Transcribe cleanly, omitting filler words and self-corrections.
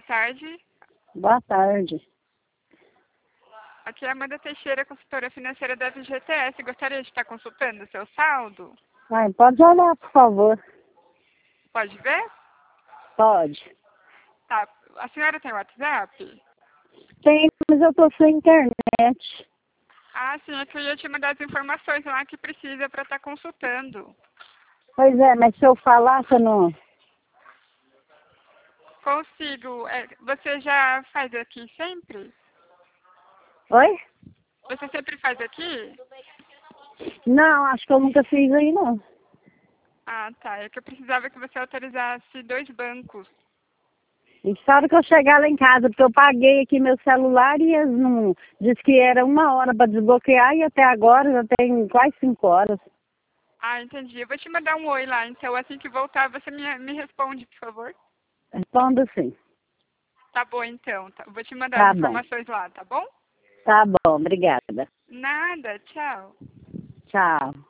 tarde. Boa tarde. Aqui é a Amanda Teixeira, consultora financeira da FGTS. Gostaria de estar consultando o seu saldo? Ai, pode olhar, por favor. Pode ver? Pode. Tá. A senhora tem WhatsApp? Tem, mas eu tô sem internet. Ah, sim, é que eu ia te mandar as informações lá que precisa para estar consultando. Pois é, mas se eu falar, você não... Consigo. Você já faz aqui sempre? Oi? Você sempre faz aqui? Não, acho que eu nunca fiz aí, não. Ah, tá. É que eu precisava que você autorizasse 2 bancos. E só hora que eu chegar lá em casa, porque eu paguei aqui meu celular e eles não... Diz que era 1 hora para desbloquear e até agora já tem quase 5 horas. Ah, entendi. Eu vou te mandar um oi lá, então assim que voltar você me responde, por favor. Respondo sim. Tá bom, então. Eu vou te mandar as Tá bom. informações lá, tá bom? Tá bom, obrigada. Nada, tchau. Tchau.